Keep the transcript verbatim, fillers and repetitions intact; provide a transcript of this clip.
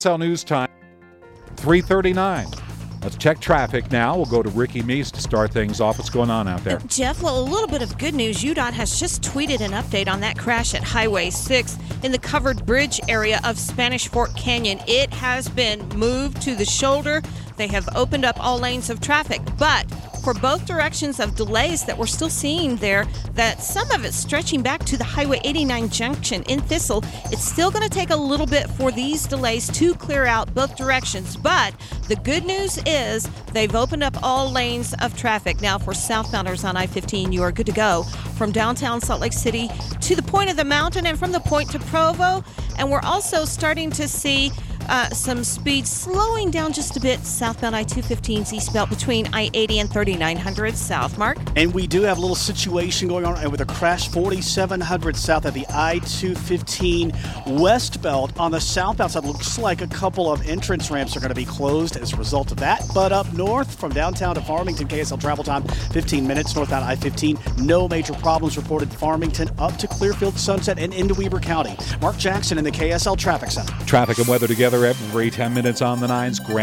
K S L News Time, three thirty-nine. Let's check traffic now. We'll go to Ricky Meese to start things off. What's going on out there? Jeff, well, a little bit of good news. U D O T has just tweeted an update on that crash at Highway six in the covered bridge area of Spanish Fork Canyon. It has been moved to the shoulder. They have opened up all lanes of traffic, but for both directions of delays that we're still seeing there, that some of it's stretching back to the Highway eighty-nine junction in Thistle. It's still going to take a little bit for these delays to clear out both directions, but the good news is they've opened up all lanes of traffic. Now for southbounders on I fifteen, you are good to go from downtown Salt Lake City to the point of the mountain and from the point to Provo. And we're also starting to see Uh, some speed slowing down just a bit southbound I two fifteen's eastbound between I eighty and thirty-nine hundred south. Mark? And we do have a little situation going on with a crash forty-seven hundred south at the I two fifteen westbound. On the southbound side, looks like a couple of entrance ramps are going to be closed as a result of that. But up north from downtown to Farmington, K S L travel time fifteen minutes northbound I fifteen. No major problems reported Farmington up to Clearfield, Sunset, and into Weber County. Mark Jackson in the K S L Traffic Center. Traffic and weather together every ten minutes on the nines.